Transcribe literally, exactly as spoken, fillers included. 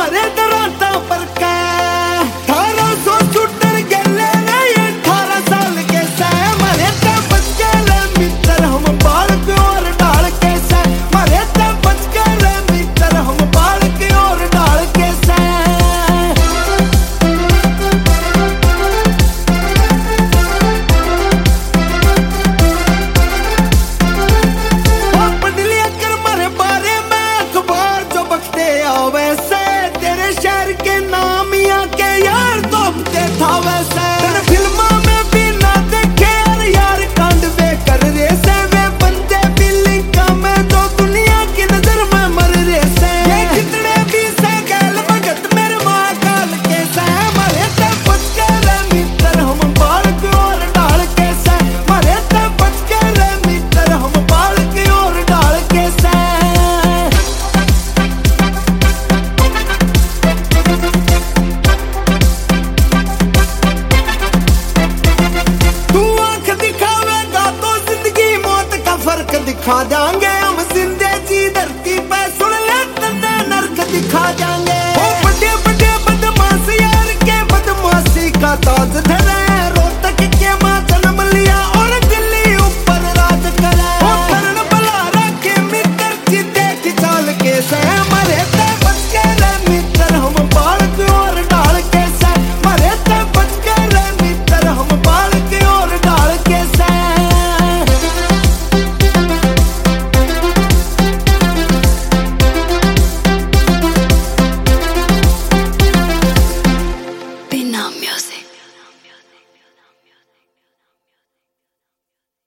मरे डराता पर का अठारह सौ छुट्टर गले नहीं अठारह साल के से मरे तो बच गए मित्र हम बाल के और डाल के से मरे तो बच गए मित्र हम बाल के और डाल के से वैसे तेरे शहर के नाम या के यार दोपते था वैसे तेरे फिल्मा में भी ना देखे यार यार कांड वे कर रहे से वे बंदे बिल्डिंग का में तो दुनिया की नजर में मर रहे से ये कितने भी से गैल भगत मेरे महाकाल के से मरे तो बच गए मित्र हम बाल के और डाल के से मरे तो बच गए मित्र हम बाल के और डाल के से फर्क दिखा जाएंगे हम जिंदे जी धरती पे सुन ले तन्ने नर्क दिखा जाएंगे ओ बड़े बड़े बदमाश यार के बदमाशी का ताज धरे रोहतक के मां जन्म लिया और दिल्ली ऊपर राज करे ओ करण बला रखे मित्र जी देख चाल के से मरे